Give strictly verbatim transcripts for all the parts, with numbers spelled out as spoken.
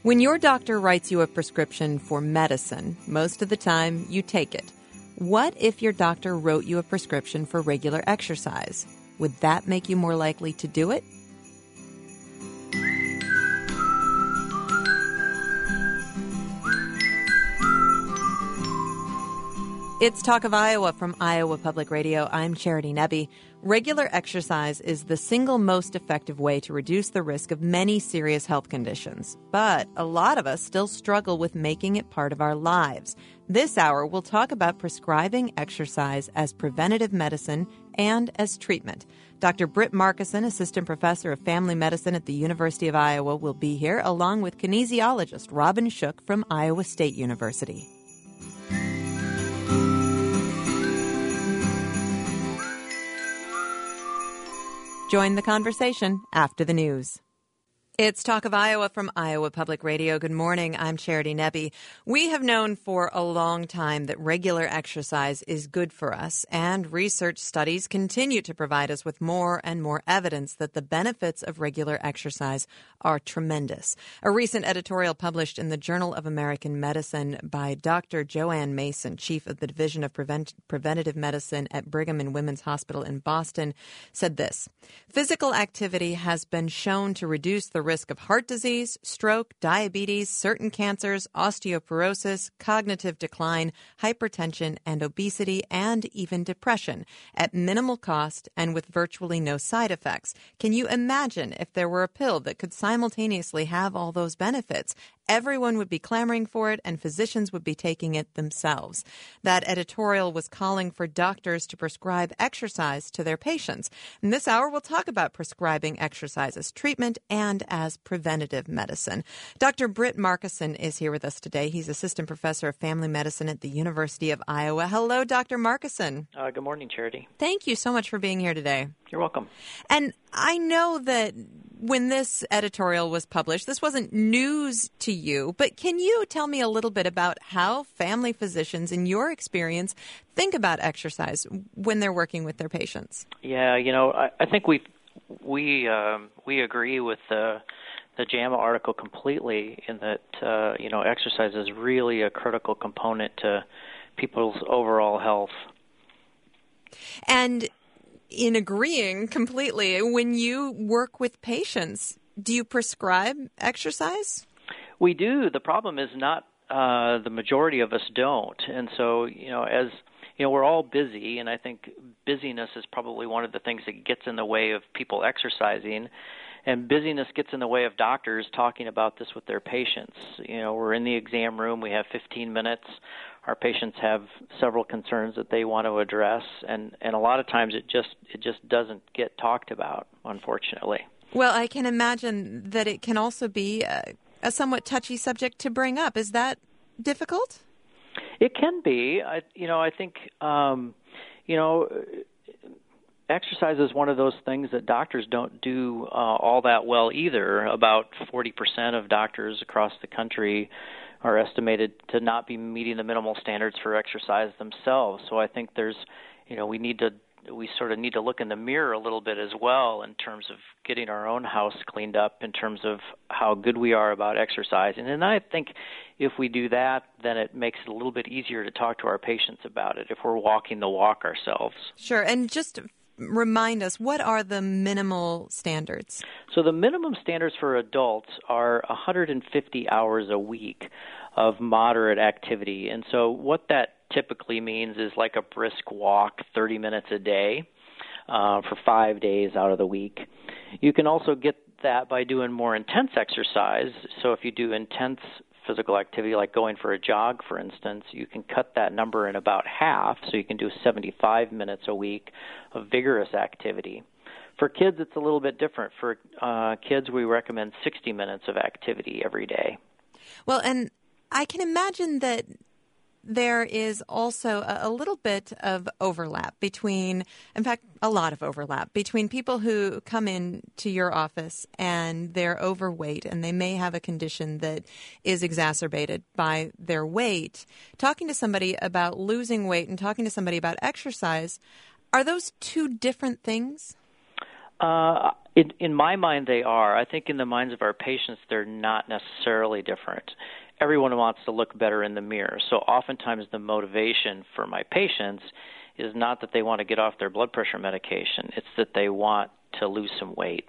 When your doctor writes you a prescription for medicine, most of the time you take it. What if your doctor wrote you a prescription for regular exercise? Would that make you more likely to do it? It's Talk of Iowa from Iowa Public Radio. I'm Charity Nebbe. Regular exercise is the single most effective way to reduce the risk of many serious health conditions. But a lot of us still struggle with making it part of our lives. This hour, we'll talk about prescribing exercise as preventative medicine and as treatment. Doctor Britt Markison, Assistant Professor of Family Medicine at the University of Iowa, will be here, along with kinesiologist Robin Shook from Iowa State University. Join the conversation after the news. It's Talk of Iowa from Iowa Public Radio. Good morning. I'm Charity Nebbe. We have known for a long time that regular exercise is good for us, and research studies continue to provide us with more and more evidence that the benefits of regular exercise are tremendous. A recent editorial published in the Journal of American Medicine by Doctor Joanne Mason, chief of the Division of Prevent- Preventative Medicine at Brigham and Women's Hospital in Boston, said this: physical activity has been shown to reduce the risk of heart disease, stroke, diabetes, certain cancers, osteoporosis, cognitive decline, hypertension, and obesity, and even depression at minimal cost and with virtually no side effects. Can you imagine if there were a pill that could simultaneously have all those benefits? Everyone would be clamoring for it, and physicians would be taking it themselves. That editorial was calling for doctors to prescribe exercise to their patients. In this hour, we'll talk about prescribing exercise as treatment and as preventative medicine. Doctor Britt Markison is here with us today. He's Assistant Professor of Family Medicine at the University of Iowa. Hello, Doctor Markison. Uh, good morning, Charity. Thank you so much for being here today. You're welcome. And I know that when this editorial was published, this wasn't news to you, but can you tell me a little bit about how family physicians, in your experience, think about exercise when they're working with their patients? Yeah, you know, I, I think we we um, we agree with the the JAMA article completely in that uh, you know exercise is really a critical component to people's overall health. And in agreeing completely, when you work with patients, do you prescribe exercise? We do. The problem is not uh, the majority of us don't. And so, you know, as you know, we're all busy, and I think busyness is probably one of the things that gets in the way of people exercising. And busyness gets in the way of doctors talking about this with their patients. You know, we're in the exam room, we have fifteen minutes. Our patients have several concerns that they want to address, and, and a lot of times it just it just doesn't get talked about, unfortunately. Well, I can imagine that it can also be a, a somewhat touchy subject to bring up. Is that difficult? It can be. I, you know, I think, um, you know, exercise is one of those things that doctors don't do uh, all that well either. About forty percent of doctors across the country are estimated to not be meeting the minimal standards for exercise themselves. So I think there's, you know, we need to, we sort of need to look in the mirror a little bit as well in terms of getting our own house cleaned up in terms of how good we are about exercising. And I think if we do that, then it makes it a little bit easier to talk to our patients about it if we're walking the walk ourselves. Sure. And just remind us, what are the minimal standards? So the minimum standards for adults are one hundred fifty hours a week of moderate activity. And so what that typically means is like a brisk walk, thirty minutes a day uh, for five days out of the week. You can also get that by doing more intense exercise. So if you do intense physical activity, like going for a jog, for instance, you can cut that number in about half, so you can do seventy-five minutes a week of vigorous activity. For kids, it's a little bit different. For uh, kids, we recommend sixty minutes of activity every day. Well, and I can imagine that there is also a, a little bit of overlap between, in fact, a lot of overlap between people who come in to your office and they're overweight and they may have a condition that is exacerbated by their weight. Talking to somebody about losing weight and talking to somebody about exercise, are those two different things? Uh, in, in my mind, they are. I think in the minds of our patients, they're not necessarily different. Everyone wants to look better in the mirror. So oftentimes the motivation for my patients is not that they want to get off their blood pressure medication. It's that they want to lose some weight.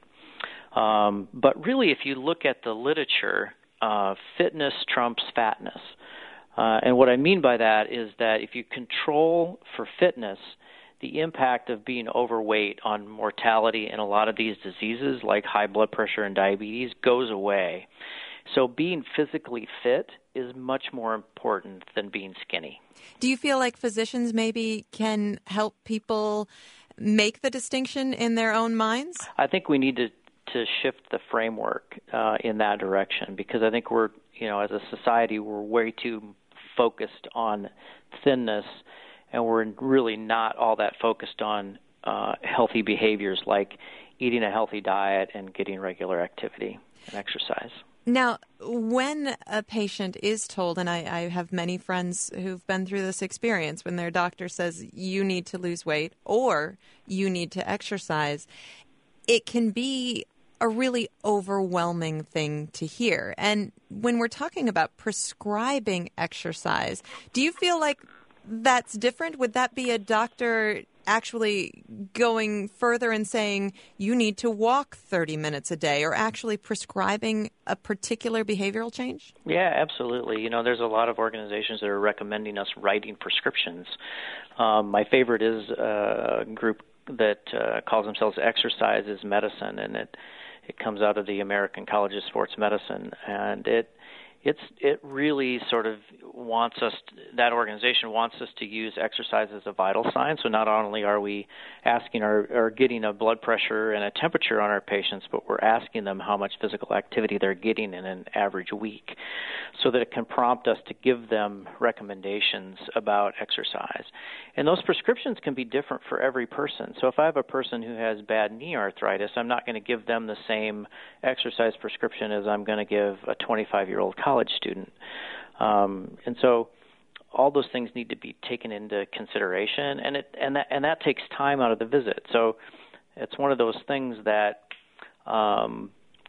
Um, but really, if you look at the literature, uh, fitness trumps fatness. Uh, and what I mean by that is that if you control for fitness, the impact of being overweight on mortality in a lot of these diseases like high blood pressure and diabetes goes away. So being physically fit is much more important than being skinny. Do you feel like physicians maybe can help people make the distinction in their own minds? I think we need to, to shift the framework uh, in that direction, because I think we're, you know, as a society, we're way too focused on thinness, and we're really not all that focused on uh, healthy behaviors like eating a healthy diet and getting regular activity and exercise. Now, when a patient is told, and I, I have many friends who've been through this experience, when their doctor says you need to lose weight or you need to exercise, it can be a really overwhelming thing to hear. And when we're talking about prescribing exercise, do you feel like that's different? Would that be a doctor actually going further and saying you need to walk thirty minutes a day, or actually prescribing a particular behavioral change? Yeah, absolutely. You know, there's a lot of organizations that are recommending us writing prescriptions. Um, my favorite is a group that uh, calls themselves Exercise is Medicine, and it it comes out of the American College of Sports Medicine, and it It's it really sort of wants us, that organization wants us to use exercise as a vital sign. So not only are we asking our, or getting a blood pressure and a temperature on our patients, but we're asking them how much physical activity they're getting in an average week, so that it can prompt us to give them recommendations about exercise. And those prescriptions can be different for every person. So if I have a person who has bad knee arthritis, I'm not going to give them the same exercise prescription as I'm going to give a twenty-five-year-old college student. Um, and so all those things need to be taken into consideration, and it and that and that takes time out of the visit. So it's one of those things that um,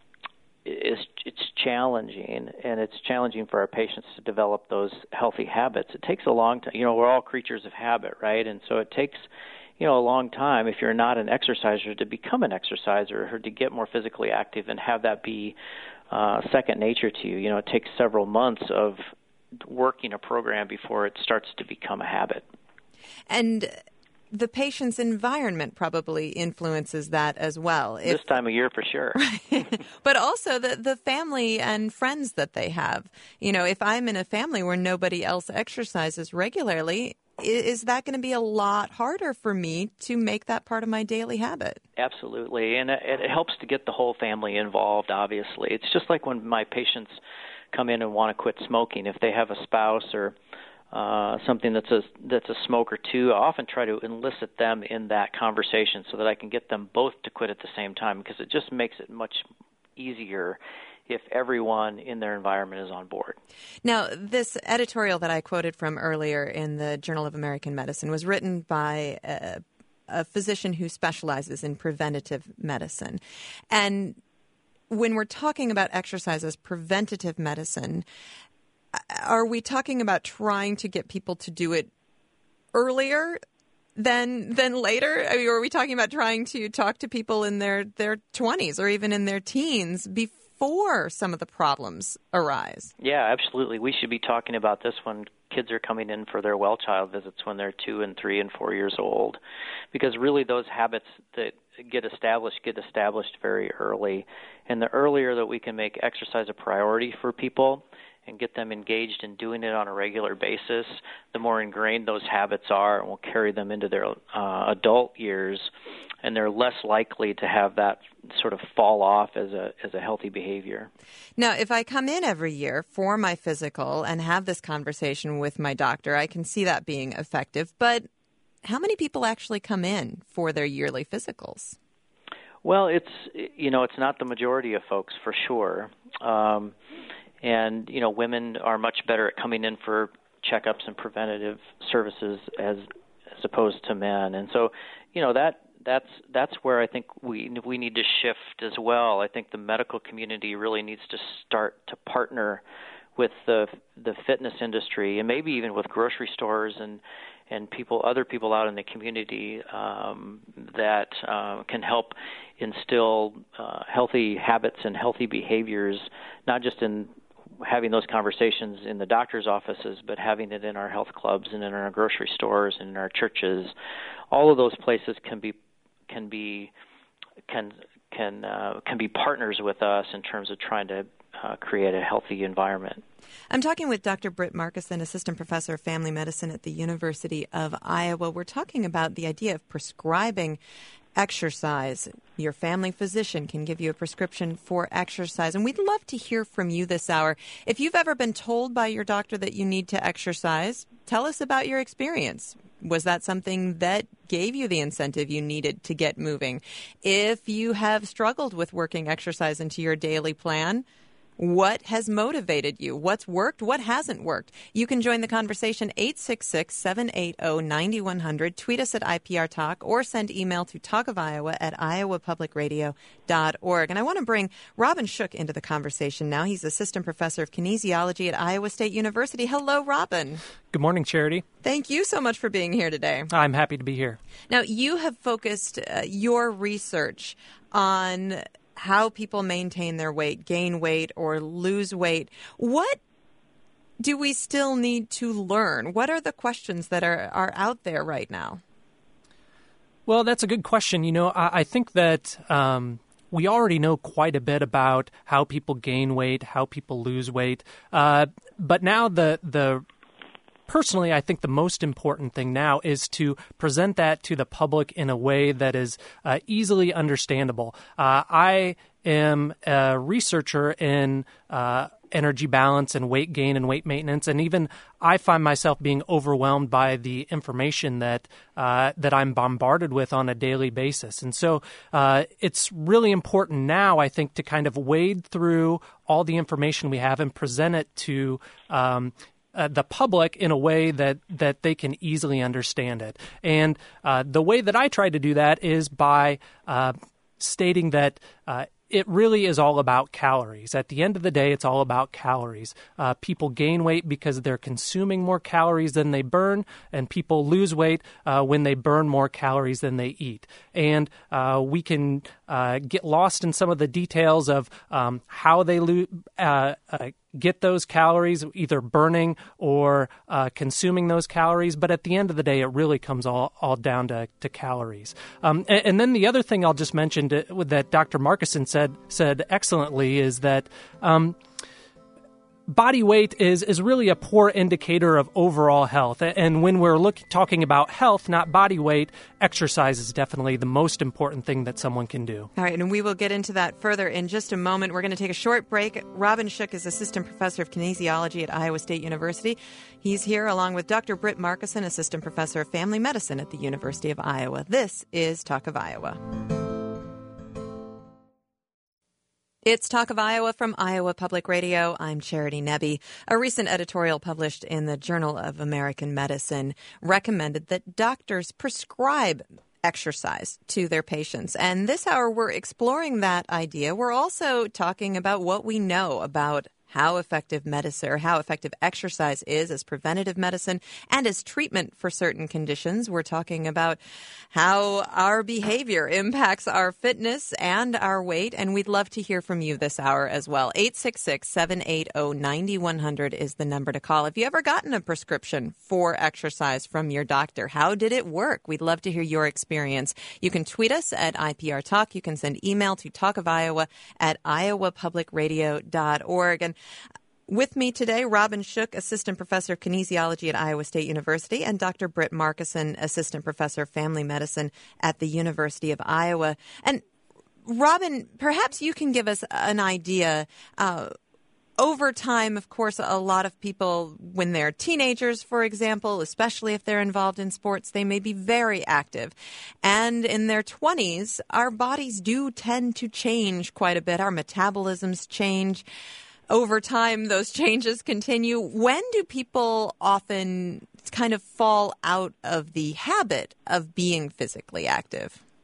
is it's challenging, and it's challenging for our patients to develop those healthy habits. It takes a long time. You know, we're all creatures of habit, right? And so it takes, you know, a long time, if you're not an exerciser, to become an exerciser or to get more physically active and have that be uh, second nature to you. You know, it takes several months of working a program before it starts to become a habit. And the patient's environment probably influences that as well. If, this time of year for sure. But also the, the family and friends that they have. You know, if I'm in a family where nobody else exercises regularly, is that going to be a lot harder for me to make that part of my daily habit? Absolutely. And it, it helps to get the whole family involved, obviously. It's just like when my patients come in and want to quit smoking. If they have a spouse or uh, something that's a, that's a smoker too, I often try to elicit them in that conversation so that I can get them both to quit at the same time, because it just makes it much easier if everyone in their environment is on board. Now, this editorial that I quoted from earlier in the Journal of American Medicine was written by a, a physician who specializes in preventative medicine. And when we're talking about exercise as preventative medicine, are we talking about trying to get people to do it earlier than than later? I mean, are we talking about trying to talk to people in their, their twenties or even in their teens before before some of the problems arise? Yeah, absolutely. We should be talking about this when kids are coming in for their well child visits when they're two and three and four years old, because really those habits that get established get established very early. And the earlier that we can make exercise a priority for people and get them engaged in doing it on a regular basis, the more ingrained those habits are, and will carry them into their uh, adult years, and they're less likely to have that sort of fall off as a as a healthy behavior. Now, if I come in every year for my physical and have this conversation with my doctor, I can see that being effective. But how many people actually come in for their yearly physicals? Well, it's, you know, it's not the majority of folks for sure. Um, and, you know, women are much better at coming in for checkups and preventative services as as opposed to men. And so, you know, that that's that's where I think we we need to shift as well. I think the medical community really needs to start to partner with the the fitness industry, and maybe even with grocery stores and and people, other people out in the community um, that uh, can help instill uh, healthy habits and healthy behaviors, not just in having those conversations in the doctor's offices, but having it in our health clubs and in our grocery stores and in our churches. All of those places can be can be can can uh, can be partners with us in terms of trying to uh, create a healthy environment. I'm talking with Doctor Britt Markison, Assistant Professor of Family Medicine at the University of Iowa. We're talking about the idea of prescribing exercise. Your family physician can give you a prescription for exercise. And we'd love to hear from you this hour. If you've ever been told by your doctor that you need to exercise, tell us about your experience. Was that something that gave you the incentive you needed to get moving? If you have struggled with working exercise into your daily plan, what has motivated you? What's worked? What hasn't worked? You can join the conversation eight six six, seven eight zero, nine one zero zero. Tweet us at I P R Talk or send email to talkofiowa at iowa public radio dot org. And I want to bring Robin Shook into the conversation now. He's Assistant Professor of Kinesiology at Iowa State University. Hello, Robin. Good morning, Charity. Thank you so much for being here today. I'm happy to be here. Now, you have focused uh, your research on how people maintain their weight, gain weight, or lose weight. What do we still need to learn? What are the questions that are, are out there right now? Well, that's a good question. You know, I, I think that um, we already know quite a bit about how people gain weight, how people lose weight. Uh, but now the the Personally, I think the most important thing now is to present that to the public in a way that is uh, easily understandable. Uh, I am a researcher in uh, energy balance and weight gain and weight maintenance, and even I find myself being overwhelmed by the information that uh, that I'm bombarded with on a daily basis. And so uh, it's really important now, I think, to kind of wade through all the information we have and present it to um, Uh, the public in a way that, that they can easily understand it. And uh, the way that I try to do that is by uh, stating that uh, it really is all about calories. At the end of the day, it's all about calories. Uh, people gain weight because they're consuming more calories than they burn, and people lose weight uh, when they burn more calories than they eat. And uh, we can uh, get lost in some of the details of um, how they lose uh, uh, get those calories, either burning or uh, consuming those calories. But at the end of the day, it really comes all, all down to, to calories. Um, and, and then the other thing I'll just mention to, that Doctor Markison said said excellently is that um, body weight is, is really a poor indicator of overall health. And when we're look, talking about health, not body weight, exercise is definitely the most important thing that someone can do. All right, and we will get into that further in just a moment. We're going to take a short break. Robin Shook is Assistant Professor of Kinesiology at Iowa State University. He's here along with Doctor Britt Markison, Assistant Professor of Family Medicine at the University of Iowa. This is Talk of Iowa. It's Talk of Iowa from Iowa Public Radio. I'm Charity Nebbe. A recent editorial published in the Journal of American Medicine recommended that doctors prescribe exercise to their patients. And this hour, we're exploring that idea. We're also talking about what we know about how effective medicine or how effective exercise is as preventative medicine and as treatment for certain conditions. We're talking about how our behavior impacts our fitness and our weight, and we'd love to hear from you this hour as well. eight six six, seven eight zero, nine one zero zero is the number to call. Have you ever gotten a prescription for exercise from your doctor? How did it work? We'd love to hear your experience. You can tweet us at I P R Talk. You can send email to talkofiowa at iowa public radio dot org. And with me today, Robin Shook, Assistant Professor of Kinesiology at Iowa State University, and Doctor Britt Markison, Assistant Professor of Family Medicine at the University of Iowa. And Robin, perhaps you can give us an idea. Uh, over time, of course, a lot of people, when they're teenagers, for example, especially if they're involved in sports, they may be very active. And in their twenties, our bodies do tend to change quite a bit. Our metabolisms change. Over time, those changes continue. When do people often kind of fall out of the habit of being physically active?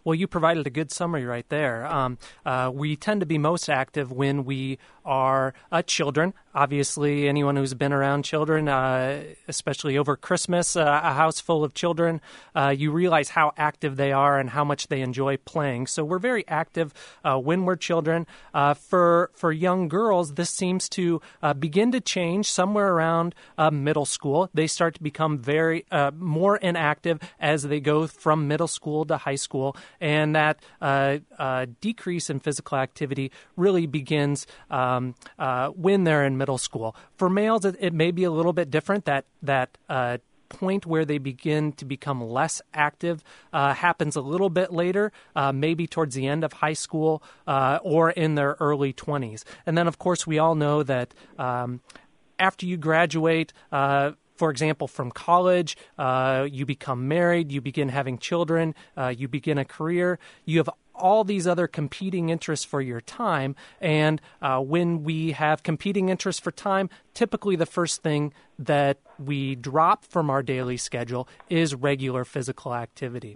Well, you provided a good summary right there. Um, uh, we tend to be most active when we are uh, children. Obviously, anyone who's been around children, uh, especially over Christmas, uh, a house full of children, uh, you realize how active they are and how much they enjoy playing. So we're very active uh, when we're children. Uh, for for young girls, this seems to uh, begin to change somewhere around uh, middle school. They start to become very uh, more inactive as they go from middle school to high school. And that uh, uh, decrease in physical activity really begins um, uh, when they're in middle school. For males, it, it may be a little bit different. That that uh, point where they begin to become less active uh, happens a little bit later, uh, maybe towards the end of high school uh, or in their early twenties. And then, of course, we all know that um, after you graduate, uh, for example, from college, uh, you become married, you begin having children, uh, you begin a career, you have all these other competing interests for your time. And uh, when we have competing interests for time, typically the first thing that we drop from our daily schedule is regular physical activity.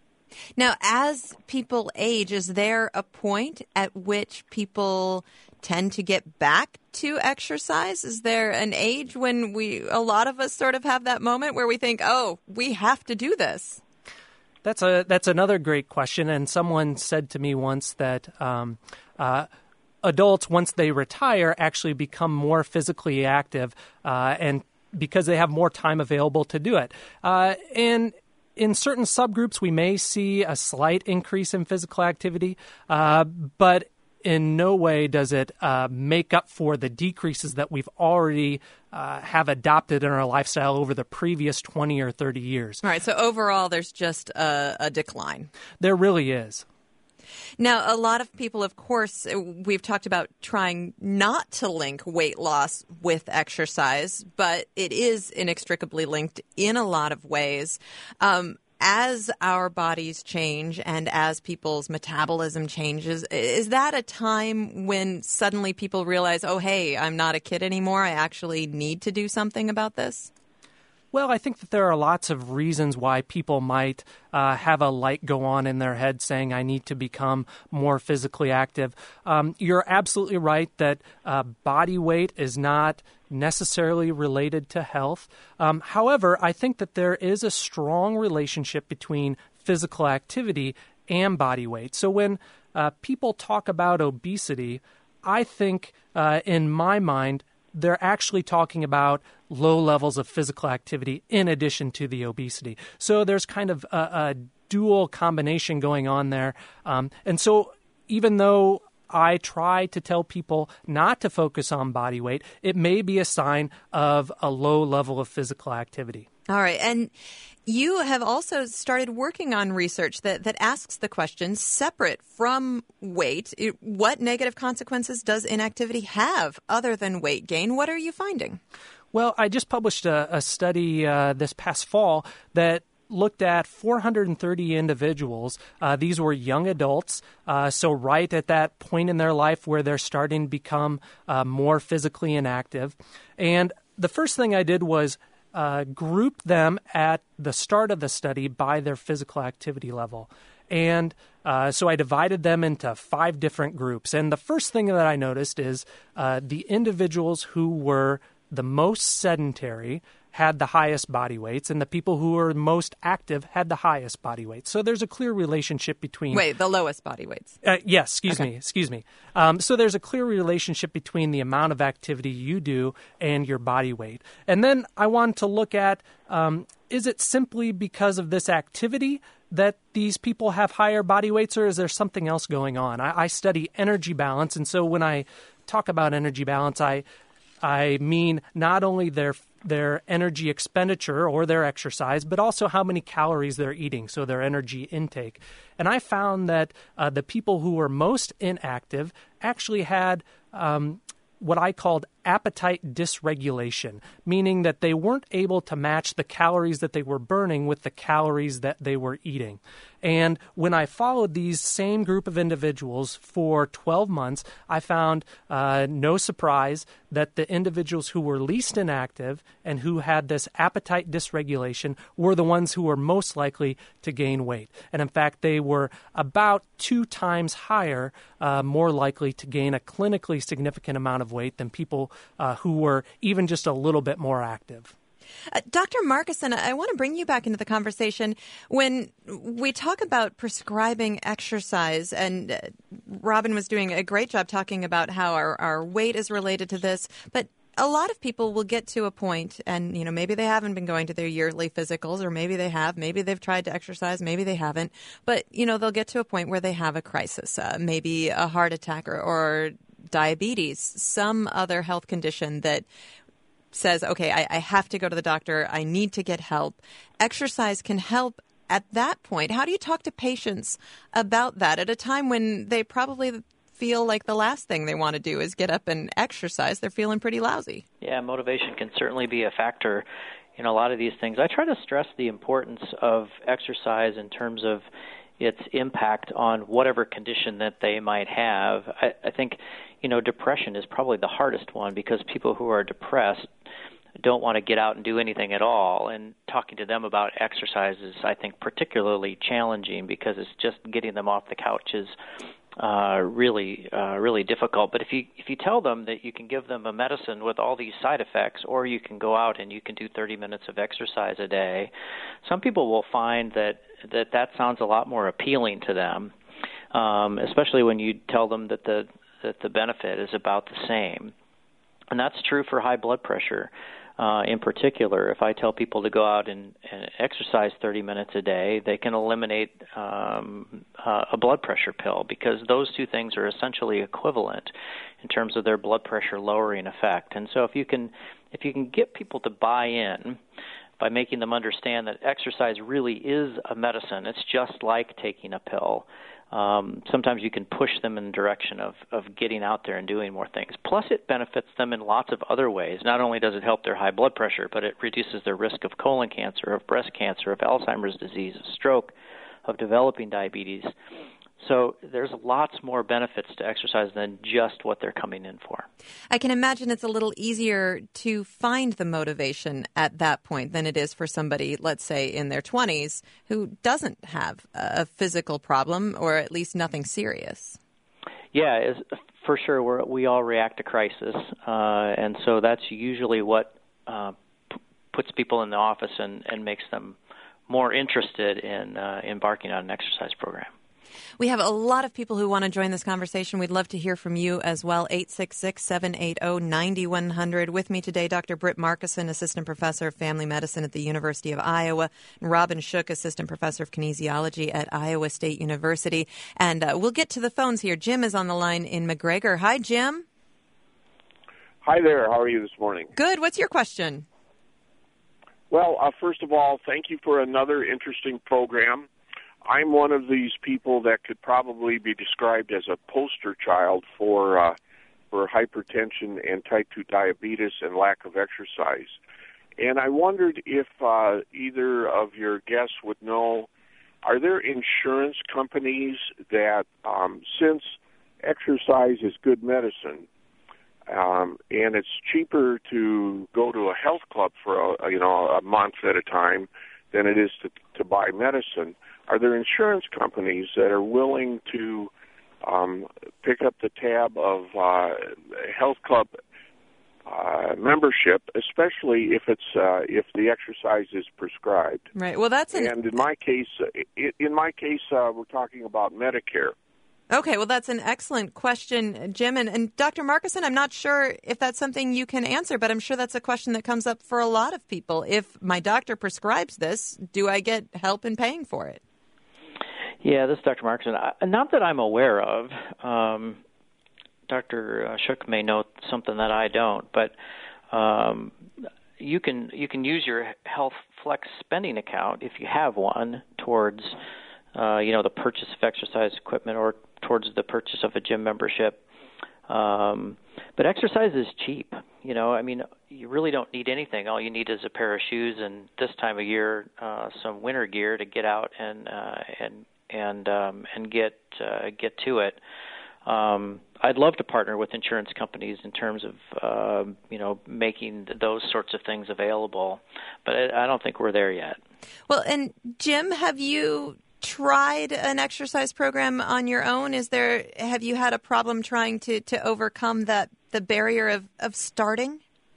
Now, as people age, is there a point at which people tend to get back to exercise? Is there an age when we, a lot of us sort of have that moment where we think, oh, we have to do this? That's a that's another great question. And someone said to me once that um, uh, adults, once they retire, actually become more physically active uh, and because they have more time available to do it. Uh, and in certain subgroups, we may see a slight increase in physical activity, uh, but in no way does it uh, make up for the decreases that we've already uh, have adopted in our lifestyle over the previous twenty or thirty years. All right, so overall, there's just a, a decline. There really is. Now, a lot of people, of course, we've talked about trying not to link weight loss with exercise, but it is inextricably linked in a lot of ways. Um, as our bodies change and as people's metabolism changes, is that a time when suddenly people realize, oh, hey, I'm not a kid anymore. I actually need to do something about this? Well, I think that there are lots of reasons why people might uh, have a light go on in their head saying, I need to become more physically active. Um, you're absolutely right that uh, body weight is not necessarily related to health. Um, however, I think that there is a strong relationship between physical activity and body weight. So when uh, people talk about obesity, I think uh, in my mind, they're actually talking about low levels of physical activity in addition to the obesity. So there's kind of a, a dual combination going on there. Um, and so even though I try to tell people not to focus on body weight, it may be a sign of a low level of physical activity. All right. And you have also started working on research that, that asks the question, separate from weight, it, what negative consequences does inactivity have other than weight gain? What are you finding? Well, I just published a, a study uh, this past fall that looked at four hundred thirty individuals. Uh, these were young adults, uh, so right at that point in their life where they're starting to become uh, more physically inactive. And the first thing I did was uh, group them at the start of the study by their physical activity level. And uh, so I divided them into five different groups. And the first thing that I noticed is uh, the individuals who were the most sedentary had the highest body weights, and the people who were most active had the highest body weights. So there's a clear relationship between... Wait, the lowest body weights. Uh, yes, excuse okay. me, excuse me. Um, so there's a clear relationship between the amount of activity you do and your body weight. And then I wanted to look at, um, is it simply because of this activity that these people have higher body weights, or is there something else going on? I, I study energy balance, and so when I talk about energy balance, I I mean not only their their energy expenditure or their exercise, but also how many calories they're eating, so their energy intake. And I found that uh, the people who were most inactive actually had um, what I called appetite dysregulation, meaning that they weren't able to match the calories that they were burning with the calories that they were eating. And when I followed these same group of individuals for twelve months, I found uh, no surprise that the individuals who were least inactive and who had this appetite dysregulation were the ones who were most likely to gain weight. And in fact, they were about two times higher, uh, more likely to gain a clinically significant amount of weight than people uh, who were even just a little bit more active. Uh, Doctor Markuson, I want to bring you back into the conversation. When we talk about prescribing exercise, and uh, Robin was doing a great job talking about how our, our weight is related to this, but a lot of people will get to a point, and you know, maybe they haven't been going to their yearly physicals, or maybe they have, maybe they've tried to exercise, maybe they haven't, but you know, they'll get to a point where they have a crisis, uh, maybe a heart attack or, or diabetes, some other health condition that says, okay, I, I have to go to the doctor, I need to get help. Exercise can help at that point. How do you talk to patients about that at a time when they probably feel like the last thing they want to do is get up and exercise? They're feeling pretty lousy. Yeah, motivation can certainly be a factor in a lot of these things. I try to stress the importance of exercise in terms of its impact on whatever condition that they might have. I, I think, you know, depression is probably the hardest one because people who are depressed don't want to get out and do anything at all. And talking to them about exercise is, I think, particularly challenging because it's just getting them off the couch is uh, really, uh, really difficult. But if you if you tell them that you can give them a medicine with all these side effects, or you can go out and you can do thirty minutes of exercise a day, some people will find that that, that sounds a lot more appealing to them, um, especially when you tell them that the that the benefit is about the same. And that's true for high blood pressure. Uh, in particular, if I tell people to go out and, and exercise thirty minutes a day, they can eliminate um, uh, a blood pressure pill because those two things are essentially equivalent in terms of their blood pressure lowering effect. And so if you can if you can get people to buy in by making them understand that exercise really is a medicine, it's just like taking a pill. Um, sometimes you can push them in the direction of, of getting out there and doing more things. Plus, it benefits them in lots of other ways. Not only does it help their high blood pressure, but it reduces their risk of colon cancer, of breast cancer, of Alzheimer's disease, of stroke, of developing diabetes. So there's lots more benefits to exercise than just what they're coming in for. I can imagine it's a little easier to find the motivation at that point than it is for somebody, let's say, in their twenties who doesn't have a physical problem or at least nothing serious. Yeah, is, for sure. We're, we all react to crisis, uh, and so that's usually what uh, p- puts people in the office and, and makes them more interested in uh, embarking on an exercise program. We have a lot of people who want to join this conversation. We'd love to hear from you as well. eight six six, seven eight zero, nine one zero zero. With me today, Doctor Britt Markuson, Assistant Professor of Family Medicine at the University of Iowa, and Robin Shook, Assistant Professor of Kinesiology at Iowa State University. And uh, we'll get to the phones here. Jim is on the line in McGregor. Hi, Jim. Hi there. How are you this morning? Good. What's your question? Well, uh, first of all, thank you for another interesting program. I'm one of these people that could probably be described as a poster child for uh, for hypertension and type two diabetes and lack of exercise. And I wondered if uh, either of your guests would know, are there insurance companies that, um, since exercise is good medicine, um, and it's cheaper to go to a health club for a, you know a month at a time than it is to, to buy medicine, are there insurance companies that are willing to um, pick up the tab of uh, health club uh, membership, especially if it's uh, if the exercise is prescribed? Right. Well, that's an... and in my case, in my case, uh, we're talking about Medicare. Okay, well, that's an excellent question, Jim. And, and Doctor Markuson, I'm not sure if that's something you can answer, but I'm sure that's a question that comes up for a lot of people. If my doctor prescribes this, do I get help in paying for it? Yeah, this is Doctor Markuson. Not that I'm aware of. Um, Doctor Shook may know something that I don't, but um, you can you can use your Health Flex spending account if you have one towards uh, you know the purchase of exercise equipment or towards the purchase of a gym membership. Um, but exercise is cheap. You know, I mean, you really don't need anything. All you need is a pair of shoes and this time of year, uh, some winter gear to get out and uh, and and um, and get uh, get to it. Um, I'd love to partner with insurance companies in terms of uh, you know making those sorts of things available, but I, I don't think we're there yet. Well, and Jim, have you tried an exercise program on your own? Is there have you had a problem trying to, to overcome that the barrier of, of starting?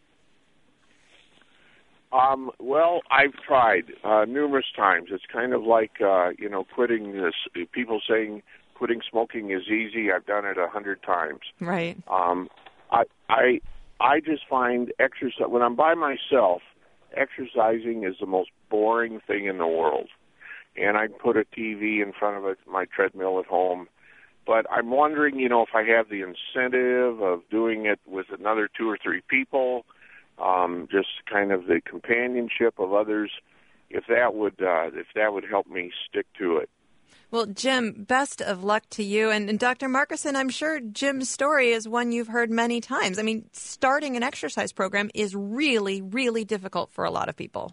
Um, well, I've tried uh, numerous times. It's kind of like uh, you know quitting this. People saying quitting smoking is easy. I've done it a hundred times. Right. Um, I I I just find exercise when I'm by myself. Exercising is the most boring thing in the world. And I'd put a T V in front of it, my treadmill at home. But I'm wondering, you know, if I have the incentive of doing it with another two or three people, um, just kind of the companionship of others, if that would uh, if that would help me stick to it. Well, Jim, best of luck to you. And, and Doctor Markuson, I'm sure Jim's story is one you've heard many times. I mean, starting an exercise program is really, really difficult for a lot of people.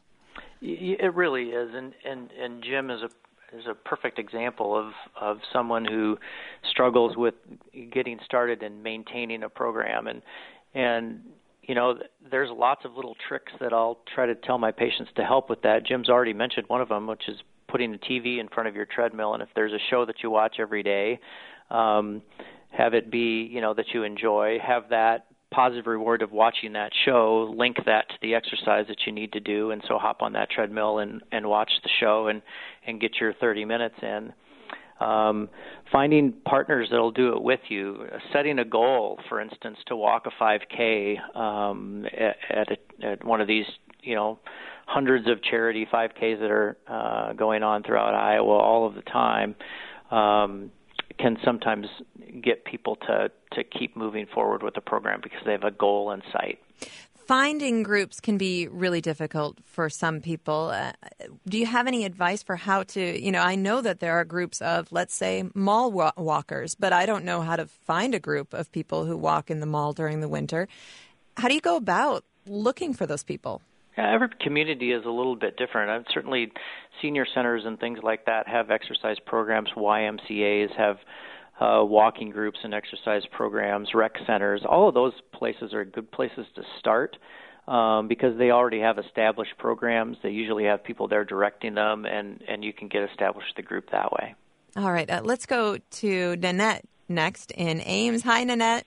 It really is, and, and, and Jim is a is a perfect example of, of someone who struggles with getting started and maintaining a program. And, and you know, there's lots of little tricks that I'll try to tell my patients to help with that. Jim's already mentioned one of them, which is putting the T V in front of your treadmill, and if there's a show that you watch every day, um, have it be, you know, that you enjoy, have that positive reward of watching that show, link that to the exercise that you need to do, and so hop on that treadmill and, and watch the show and, and get your thirty minutes in. Um, finding partners that will do it with you, setting a goal, for instance, to walk a five K um, at, at, a, at one of these, you know, hundreds of charity five Ks that are uh, going on throughout Iowa all of the time, um, can sometimes get people to, to keep moving forward with the program because they have a goal in sight. Finding groups can be really difficult for some people. Uh, do you have any advice for how to, you know, I know that there are groups of, let's say, mall wa- walkers, but I don't know how to find a group of people who walk in the mall during the winter. How do you go about looking for those people? Yeah, every community is a little bit different. Uh, certainly senior centers and things like that have exercise programs. Y M C As have uh, walking groups and exercise programs, rec centers. All of those places are good places to start um, because they already have established programs. They usually have people there directing them, and, and you can get established the group that way. All right. Uh, let's go to Nanette next in Ames. Hi, Nanette.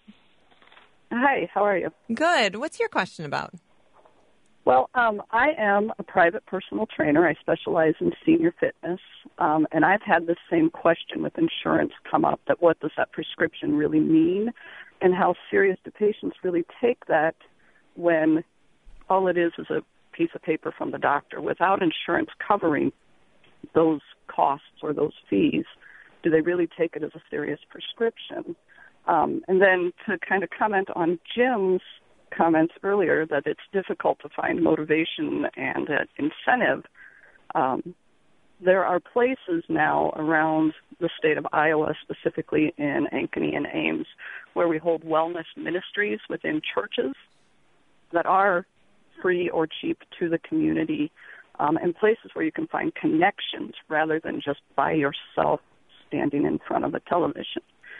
Hi, how are you? Good. What's your question about? Well, um, I am a private personal trainer. I specialize in senior fitness, um, and I've had this same question with insurance come up, that what does that prescription really mean, and how serious do patients really take that when all it is is a piece of paper from the doctor. Without insurance covering those costs or those fees, do they really take it as a serious prescription? Um, and then to kind of comment on Jim's comments earlier that it's difficult to find motivation and uh, incentive, um, there are places now around the state of Iowa, specifically in Ankeny and Ames, where we hold wellness ministries within churches that are free or cheap to the community, um, and places where you can find connections rather than just by yourself standing in front of a television.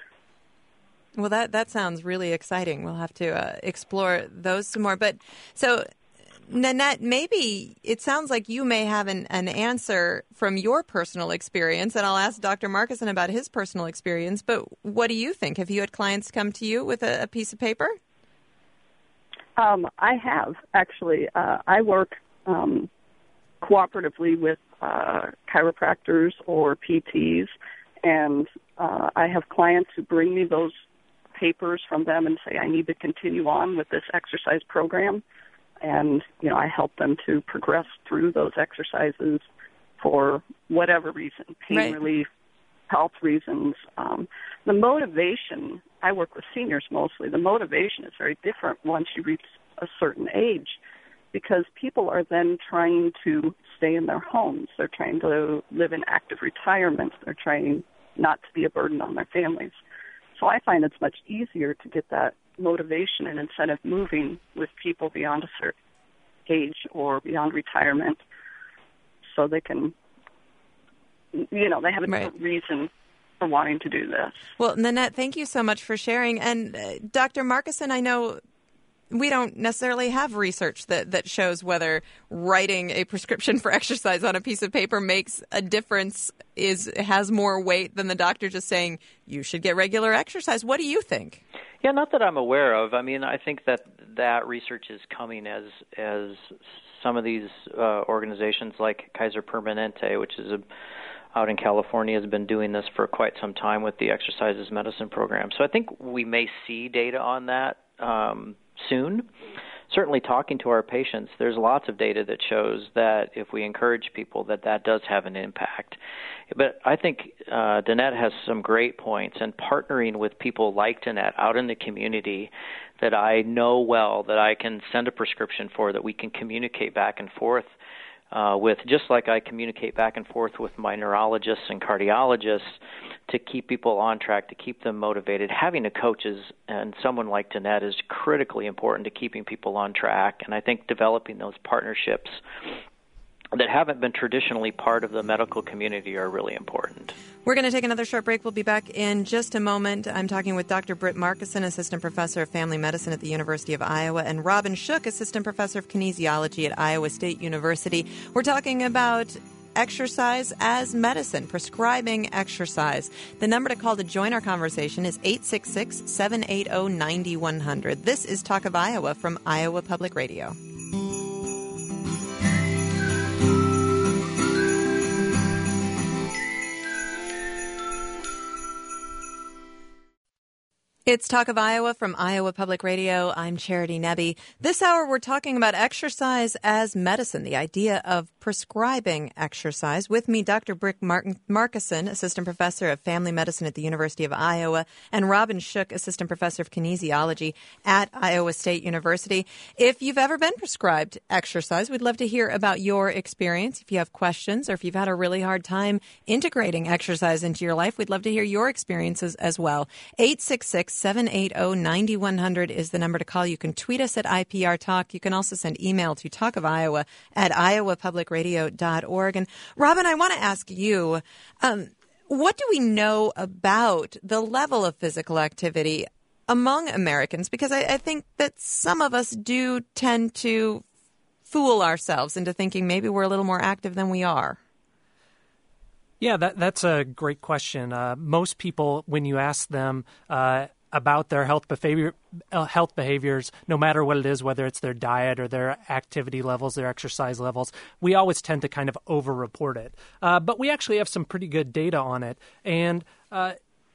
Well, that, that sounds really exciting. We'll have to uh, explore those some more. But so, Nanette, maybe it sounds like you may have an, an answer from your personal experience, and I'll ask Doctor Markuson about his personal experience. But what do you think? Have you had clients come to you with a, a piece of paper? Um, I have, actually. Uh, I work um, cooperatively with uh, chiropractors or P Ts, and uh, I have clients who bring me those papers from them and say, I need to continue on with this exercise program. And, you know, I help them to progress through those exercises for whatever reason, pain right. relief, health reasons. Um, the motivation, I work with seniors mostly, the motivation is very different once you reach a certain age, because people are then trying to stay in their homes. They're trying to live in active retirement. They're trying not to be a burden on their families. So I find it's much easier to get that motivation and incentive moving with people beyond a certain age or beyond retirement, so they can, you know, they have a right. reason for wanting to do this. Well, Nanette, thank you so much for sharing. And uh, Doctor Markuson, I know we don't necessarily have research that, that shows whether writing a prescription for exercise on a piece of paper makes a difference, is has more weight than the doctor just saying, you should get regular exercise. What do you think? Yeah, not that I'm aware of. I mean, I think that that research is coming as as some of these uh, organizations like Kaiser Permanente, which is a, out in California, has been doing this for quite some time with the Exercise as Medicine program. So I think we may see data on that um, soon. Certainly talking to our patients, there's lots of data that shows that if we encourage people, that that does have an impact. But I think uh, Danette has some great points, and partnering with people like Danette out in the community that I know well, that I can send a prescription for, that we can communicate back and forth uh, with, just like I communicate back and forth with my neurologists and cardiologists to keep people on track, to keep them motivated. Having a coach is, and someone like Danette is critically important to keeping people on track, and I think developing those partnerships that haven't been traditionally part of the medical community are really important. We're going to take another short break. We'll be back in just a moment. I'm talking with Doctor Britt Markuson, Assistant Professor of Family Medicine at the University of Iowa, and Robin Shook, Assistant Professor of Kinesiology at Iowa State University. We're talking about exercise as medicine, prescribing exercise. The number to call to join our conversation is eight six six, seven eight zero, nine one zero zero. This is Talk of Iowa from Iowa Public Radio. It's Talk of Iowa from Iowa Public Radio. I'm Charity Nebbe. This hour, we're talking about exercise as medicine, the idea of prescribing exercise. With me, Doctor Britt Markuson, Assistant Professor of Family Medicine at the University of Iowa, and Robin Shook, Assistant Professor of Kinesiology at Iowa State University. If you've ever been prescribed exercise, we'd love to hear about your experience. If you have questions or if you've had a really hard time integrating exercise into your life, we'd love to hear your experiences as well. eight six six, seven eight zero, nine one zero zero is the number to call. You can tweet us at I P R Talk. You can also send email to talkofiowa at iowa public radio dot org. And Robin, I want to ask you, um, what do we know about the level of physical activity among Americans? Because I, I think that some of us do tend to fool ourselves into thinking maybe we're a little more active than we are. Yeah, that, that's a great question. Uh, most people, when you ask them uh, about their health behavior, uh, health behaviors, no matter what it is, whether it's their diet or their activity levels, their exercise levels, we always tend to kind of over-report it. Uh, but we actually have some pretty good data on it. And uh,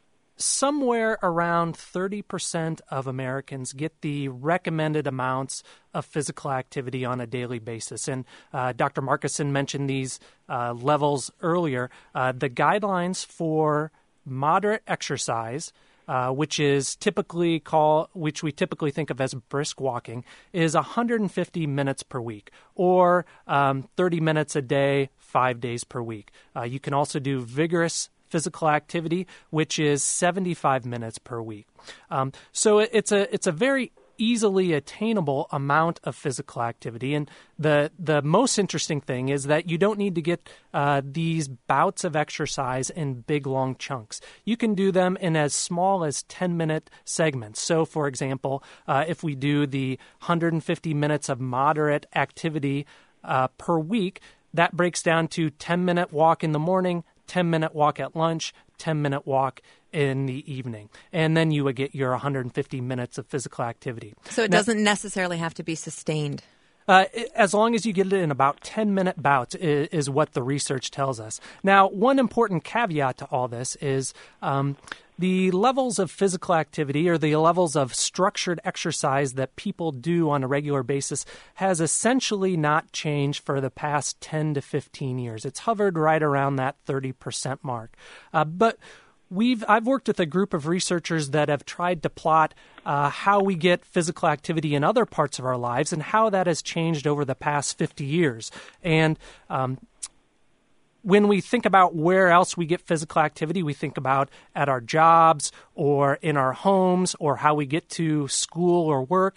somewhere around thirty percent of Americans get the recommended amounts of physical activity on a daily basis. And uh, Doctor Markuson mentioned these uh, levels earlier. Uh, the guidelines for moderate exercise, uh, which is typically call, which we typically think of as brisk walking, is one hundred fifty minutes per week, or um, thirty minutes a day, five days per week. Uh, you can also do vigorous physical activity, which is seventy-five minutes per week. Um, so it, it's a it's a very easily attainable amount of physical activity. And the the most interesting thing is that you don't need to get uh, these bouts of exercise in big, long chunks. You can do them in as small as ten-minute segments. So, for example, uh, if we do the one hundred fifty minutes of moderate activity uh, per week, that breaks down to ten-minute walk in the morning, ten-minute walk at lunch, ten-minute walk in the evening. And then you would get your one hundred fifty minutes of physical activity. So it now, doesn't necessarily have to be sustained. Uh, as long as you get it in about ten-minute bouts is, is what the research tells us. Now, one important caveat to all this is um, the levels of physical activity or the levels of structured exercise that people do on a regular basis has essentially not changed for the past ten to fifteen years. It's hovered right around that thirty percent mark. Uh, but We've I've worked with a group of researchers that have tried to plot uh, how we get physical activity in other parts of our lives and how that has changed over the past fifty years. And um, when we think about where else we get physical activity, we think about at our jobs or in our homes or how we get to school or work.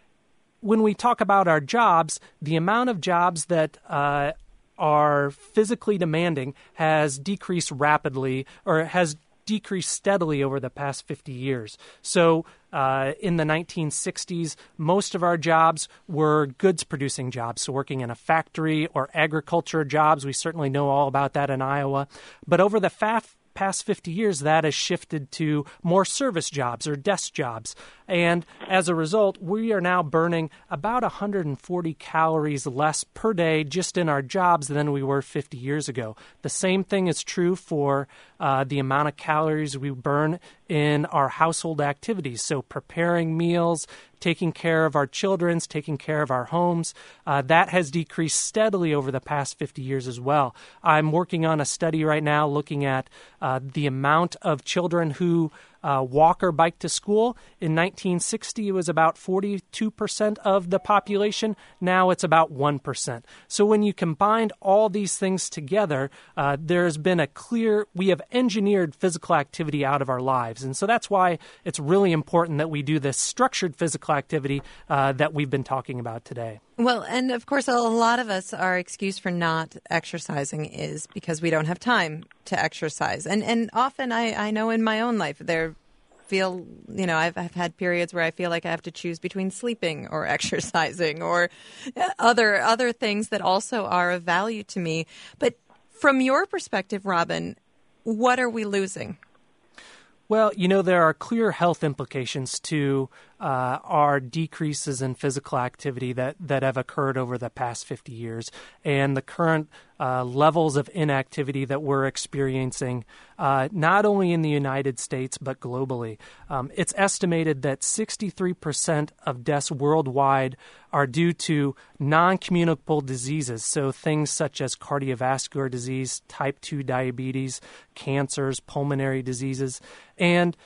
When we talk about our jobs, the amount of jobs that uh, are physically demanding has decreased rapidly or has decreased steadily over the past fifty years. So uh, in the nineteen sixties, most of our jobs were goods-producing jobs, so working in a factory or agriculture jobs. We certainly know all about that in Iowa. But over the fa- past fifty years, that has shifted to more service jobs or desk jobs. And as a result, we are now burning about one hundred forty calories less per day just in our jobs than we were fifty years ago. The same thing is true for uh, the amount of calories we burn in our household activities. So preparing meals, taking care of our children, taking care of our homes, uh, that has decreased steadily over the past fifty years as well. I'm working on a study right now looking at uh, the amount of children who Uh, walk or bike to school. In nineteen sixty, it was about forty-two percent of the population. Now it's about one percent. So when you combine all these things together, uh, there's been a clear, we have engineered physical activity out of our lives. And so that's why it's really important that we do this structured physical activity uh, that we've been talking about today. Well, and of course, a lot of us, our excuse for not exercising is because we don't have time to exercise. And and often I, I know in my own life, there feel, you know, I've, I've had periods where I feel like I have to choose between sleeping or exercising or other other things that also are of value to me. But from your perspective, Robin, what are we losing? Well, you know, there are clear health implications to uh, our decreases in physical activity that, that have occurred over the past fifty years. And the current uh, levels of inactivity that we're experiencing, uh, not only in the United States, but globally. Um, it's estimated that sixty-three percent of deaths worldwide are due to non-communicable diseases, so things such as cardiovascular disease, type two diabetes, cancers, pulmonary diseases. And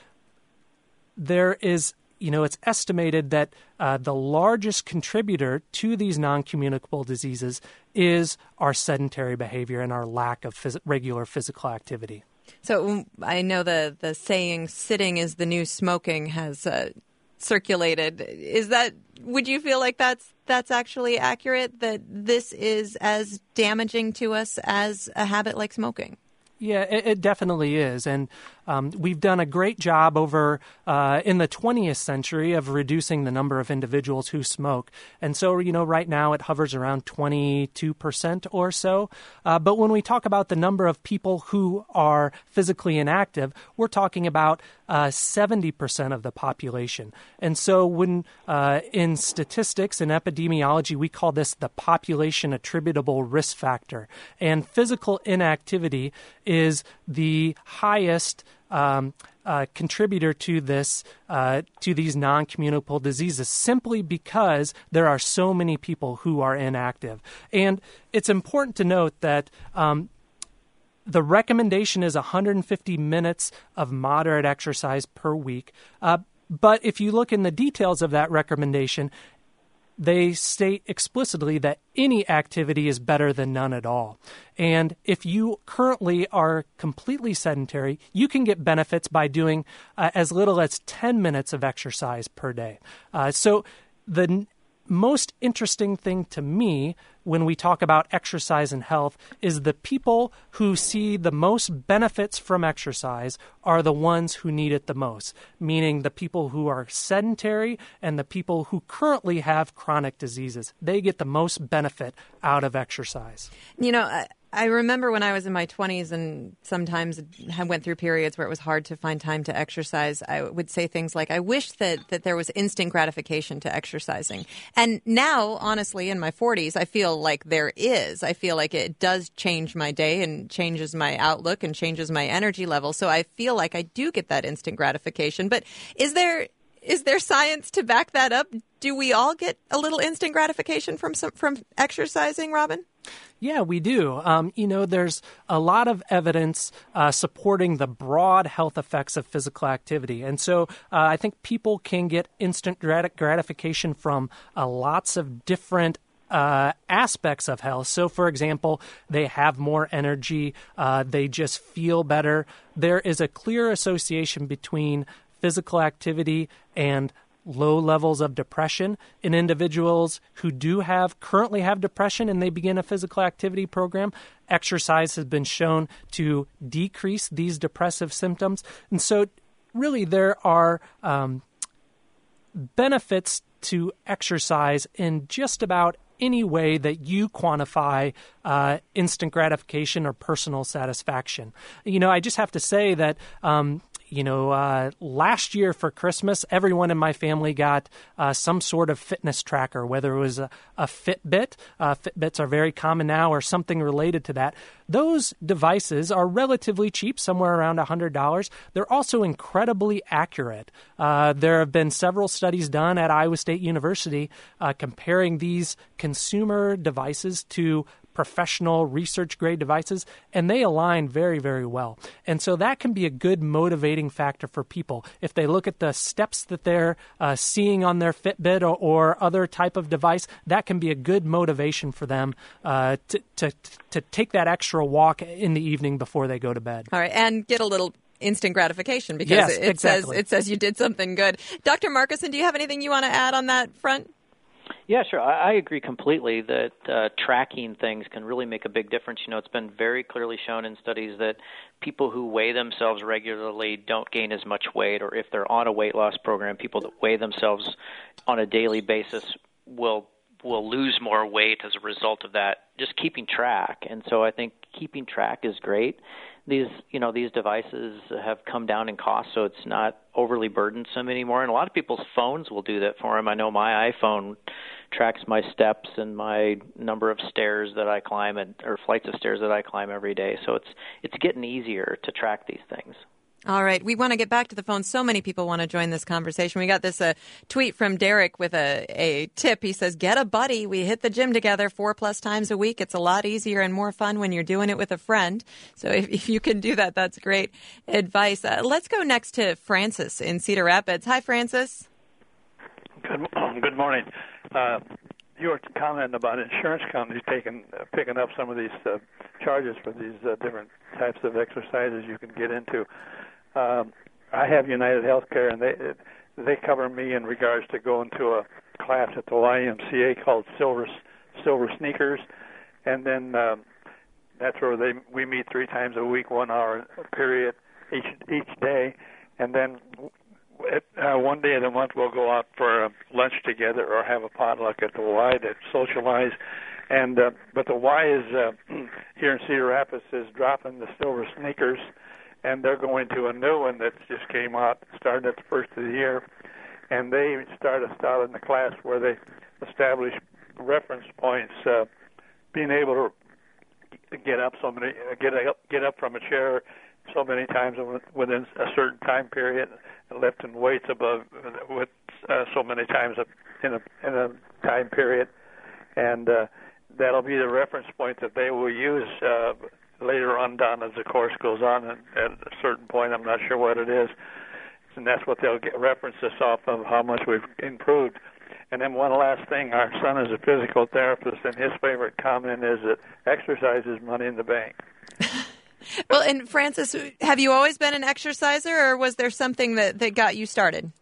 there is, you know, it's estimated that uh, the largest contributor to these non-communicable diseases is our sedentary behavior and our lack of phys- regular physical activity. So I know the, the saying, sitting is the new smoking, has uh, circulated. Is that, would you feel like that's that's actually accurate, that this is as damaging to us as a habit like smoking? Yeah, it, it definitely is. And um, we've done a great job over uh, in the twentieth century of reducing the number of individuals who smoke. And so, you know, right now it hovers around twenty-two percent or so. Uh, but when we talk about the number of people who are physically inactive, we're talking about uh, seventy percent of the population. And so when uh, in statistics and epidemiology, we call this the population attributable risk factor. And physical inactivity is the highest um, uh, contributor to this, uh, to these non-communicable diseases, simply because there are so many people who are inactive. And it's important to note that um, the recommendation is one hundred fifty minutes of moderate exercise per week. Uh, but if you look in the details of that recommendation, they state explicitly that any activity is better than none at all. And if you currently are completely sedentary, you can get benefits by doing uh, as little as ten minutes of exercise per day. Uh, so the n- most interesting thing to me when we talk about exercise and health is the people who see the most benefits from exercise are the ones who need it the most, meaning the people who are sedentary and the people who currently have chronic diseases. They get the most benefit out of exercise. You know, I, I remember when I was in my twenties and sometimes I went through periods where it was hard to find time to exercise. I would say things like, I wish that, that there was instant gratification to exercising. And now, honestly, in my forties, I feel like there is. I feel like it does change my day and changes my outlook and changes my energy level. So I feel like I do get that instant gratification. But is there is there science to back that up? Do we all get a little instant gratification from some, from exercising, Robin? Yeah, we do. Um, you know, there's a lot of evidence uh, supporting the broad health effects of physical activity. And so uh, I think people can get instant grat- gratification from uh, lots of different uh, aspects of health. So, for example, they have more energy, uh, they just feel better. There is a clear association between physical activity and low levels of depression in individuals who do have currently have depression and they begin a physical activity program. Exercise has been shown to decrease these depressive symptoms. And so really there are um, benefits to exercise in just about any way that you quantify uh, instant gratification or personal satisfaction. You know, I just have to say that um, You know, uh, last year for Christmas, everyone in my family got uh, some sort of fitness tracker, whether it was a, a Fitbit. Uh, Fitbits are very common now, or something related to that. Those devices are relatively cheap, somewhere around one hundred dollars. They're also incredibly accurate. Uh, there have been several studies done at Iowa State University uh, comparing these consumer devices to professional research-grade devices, and they align very, very well. And so that can be a good motivating factor for people. If they look at the steps that they're uh, seeing on their Fitbit or, or other type of device, that can be a good motivation for them uh, to, to, to take that extra walk in the evening before they go to bed. All right, and get a little instant gratification because yes, it, exactly. says it says you did something good. Doctor Markuson, do you have anything you want to add on that front? Yeah, sure. I, I agree completely that uh, tracking things can really make a big difference. You know, it's been very clearly shown in studies that people who weigh themselves regularly don't gain as much weight, or if they're on a weight loss program, people that weigh themselves on a daily basis will will lose more weight as a result of that, just keeping track. And so I think keeping track is great. These, you know, these devices have come down in cost, so it's not overly burdensome anymore. And a lot of people's phones will do that for them. I know my iPhone tracks my steps and my number of stairs that I climb, and, or flights of stairs that I climb every day. So it's it's getting easier to track these things. All right. We want to get back to the phone. So many people want to join this conversation. We got this uh, tweet from Derek with a, a tip. He says, get a buddy. We hit the gym together four plus times a week. It's a lot easier and more fun when you're doing it with a friend. So if, if you can do that, that's great advice. Uh, let's go next to Francis in Cedar Rapids. Hi, Francis. Good, good morning. Uh, you were commenting about insurance companies taking, uh, picking up some of these uh, charges for these uh, different types of exercises you can get into. Um, I have United Healthcare, and they they cover me in regards to going to a class at the Y M C A called Silver Silver Sneakers, and then um, that's where they we meet three times a week, one hour period each each day, and then uh, one day of the month we'll go out for a lunch together or have a potluck at the Y to socialize. And uh, but the Y is uh, here in Cedar Rapids is dropping the Silver Sneakers. And they're going to a new one that just came out, started at the first of the year, and they start us out in the class where they establish reference points, uh, being able to get up so many, get up, get up from a chair so many times within a certain time period, and lifting weights above with uh, so many times in a in a time period, and uh, that'll be the reference point that they will use. Uh, later on down as the course goes on, and at a certain point, I'm not sure what it is, and that's what they'll get reference us off of, how much we've improved. And then one last thing, our son is a physical therapist, and his favorite comment is that exercise is money in the bank. Well, and Francis, have you always been an exerciser, or was there something that, that got you started?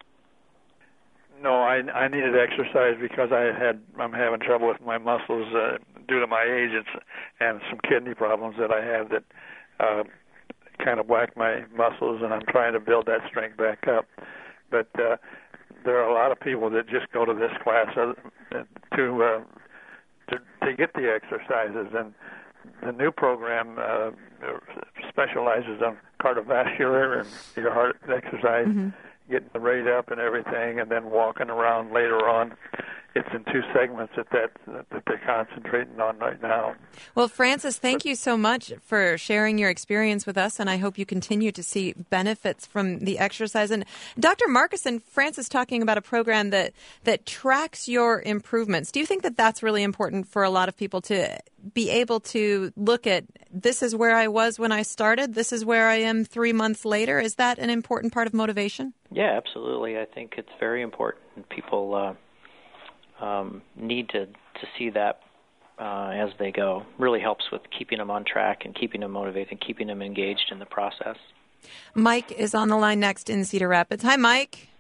No, I, I needed exercise because I had I'm having trouble with my muscles uh, due to my age and, and some kidney problems that I have that uh, kind of whack my muscles, and I'm trying to build that strength back up. But uh, there are a lot of people that just go to this class uh, to, uh, to to get the exercises, and the new program uh, specializes on cardiovascular and your heart exercise. Mm-hmm. Getting the rate up and everything, and then walking around later on. It's in two segments that, that that they're concentrating on right now. Well, Francis, thank you so much for sharing your experience with us, and I hope you continue to see benefits from the exercise. And Doctor Markuson, Francis talking about a program that, that tracks your improvements. Do you think that that's really important for a lot of people to be able to look at, this is where I was when I started, this is where I am three months later? Is that an important part of motivation? Yeah, absolutely. I think it's very important. People, uh, um, need to, to see that uh, as they go. Really helps with keeping them on track and keeping them motivated and keeping them engaged in the process. Mike is on the line next in Cedar Rapids. Hi, Mike.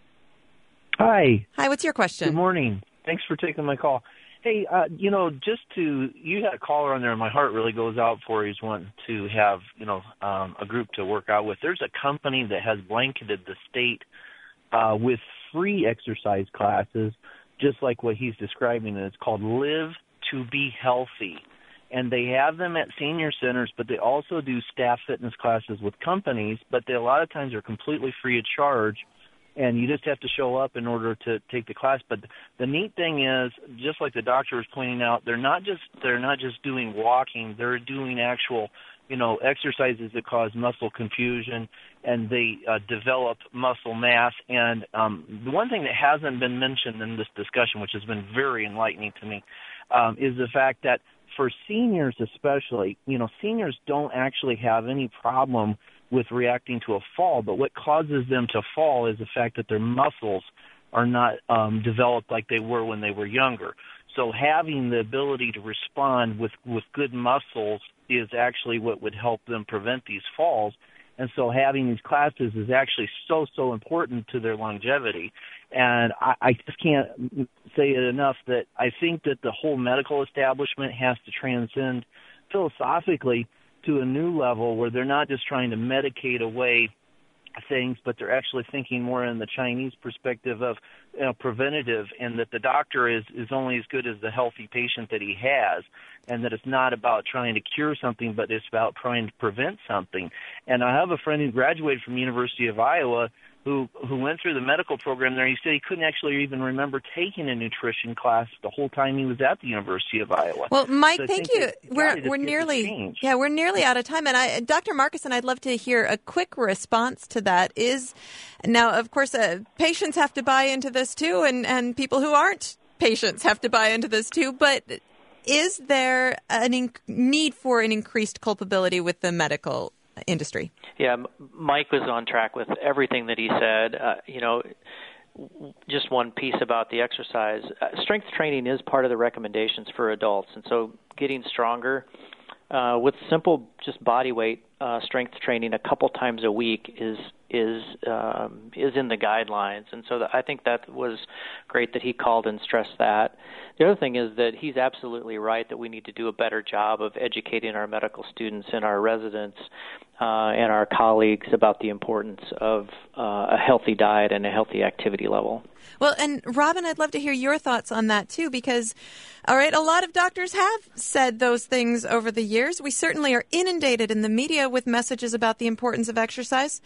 Hi. Hi, what's your question? Good morning. Thanks for taking my call. Hey, uh, you know, just to, you had a caller on there, and my heart really goes out for you. He's wanting to have, you know, um, a group to work out with. There's a company that has blanketed the state uh, with free exercise classes, just like what he's describing. And it's called Live to Be Healthy. And they have them at senior centers, but they also do staff fitness classes with companies, but they a lot of times are completely free of charge. And you just have to show up in order to take the class. But the neat thing is, just like the doctor was pointing out, they're not just they're not just doing walking. They're doing actual, you know, exercises that cause muscle confusion, and they uh, develop muscle mass. And um, the one thing that hasn't been mentioned in this discussion, which has been very enlightening to me, um, is the fact that for seniors especially, you know, seniors don't actually have any problem with reacting to a fall, but what causes them to fall is the fact that their muscles are not um, developed like they were when they were younger. So having the ability to respond with, with good muscles is actually what would help them prevent these falls. And so having these classes is actually so, so important to their longevity. And I, I just can't say it enough that I think that the whole medical establishment has to transcend philosophically to a new level where they're not just trying to medicate away things, but they're actually thinking more in the Chinese perspective of, you know, preventative, and that the doctor is, is only as good as the healthy patient that he has, and that it's not about trying to cure something, but it's about trying to prevent something. And I have a friend who graduated from the University of Iowa who who went through the medical program there. He said he couldn't actually even remember taking a nutrition class the whole time he was at the University of Iowa. Well, Mike, so thank you. We're we're nearly yeah we're nearly out of time, and I, Doctor Markuson, I'd love to hear a quick response to that. Is now, of course, uh, patients have to buy into this too, and and people who aren't patients have to buy into this too. But is there a in- need for an increased culpability with the medical industry? Yeah, Mike was on track with everything that he said. Uh, you know, just one piece about the exercise. Uh, strength training is part of the recommendations for adults, and so getting stronger uh, with simple just body weight uh, strength training a couple times a week is is um, is in the guidelines, and so the, I think that was great that he called and stressed that. The other thing is that he's absolutely right that we need to do a better job of educating our medical students and our residents uh, and our colleagues about the importance of uh, a healthy diet and a healthy activity level. Well, and Robin, I'd love to hear your thoughts on that too, because, all right, a lot of doctors have said those things over the years. We certainly are inundated in the media with messages about the importance of exercise.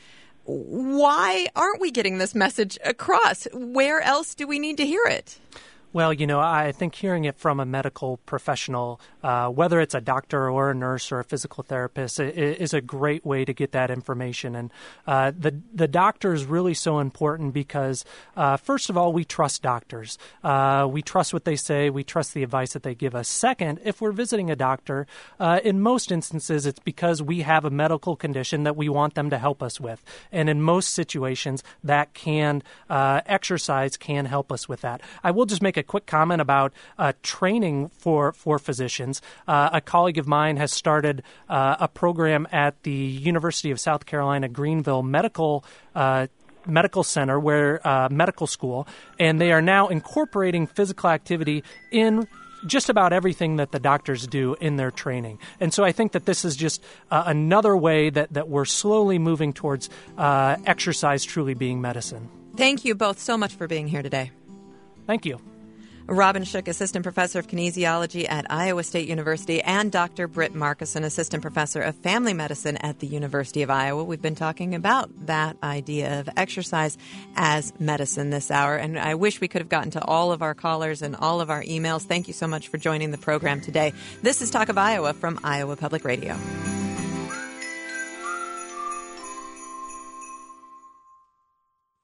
Why aren't we getting this message across? Where else do we need to hear it? Well, you know, I think hearing it from a medical professional, uh, whether it's a doctor or a nurse or a physical therapist, is a great way to get that information. And uh, the the doctor is really so important because, uh, first of all, we trust doctors. Uh, we trust what they say. We trust the advice that they give us. Second, if we're visiting a doctor, uh, in most instances, it's because we have a medical condition that we want them to help us with. And in most situations, that can uh, exercise can help us with that. I will just make a quick comment about uh, training for, for physicians. Uh, a colleague of mine has started uh, a program at the University of South Carolina, Greenville Medical uh, Medical Center, where uh, medical school, and they are now incorporating physical activity in just about everything that the doctors do in their training. And so I think that this is just uh, another way that, that we're slowly moving towards uh, exercise truly being medicine. Thank you both so much for being here today. Thank you. Robin Shook, Assistant Professor of Kinesiology at Iowa State University, and Doctor Britt Markuson, Assistant Professor of Family Medicine at the University of Iowa. We've been talking about that idea of exercise as medicine this hour, and I wish we could have gotten to all of our callers and all of our emails. Thank you so much for joining the program today. This is Talk of Iowa from Iowa Public Radio.